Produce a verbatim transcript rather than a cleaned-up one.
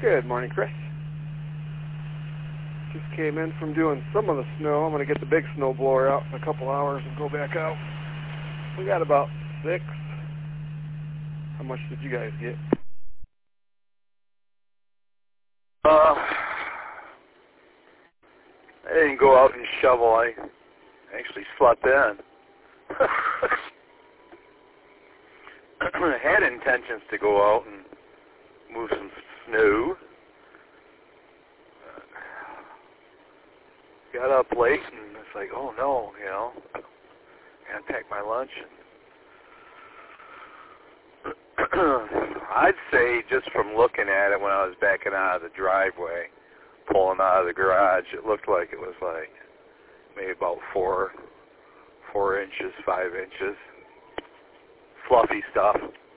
Good morning, Chris. Just came in from doing some of the snow. I'm going to get the big snow blower out in a couple hours and go back out. We got about six. How much did you guys get? Uh, I didn't go out and shovel. I actually slept in. I had intentions to go out and move some snow. Uh, got up late and it's like, oh no, you know, gotta pack my lunch. I'd say just from looking at it when I was backing out of the driveway, pulling out of the garage, it looked like it was like maybe about four, four inches, five inches. Fluffy stuff.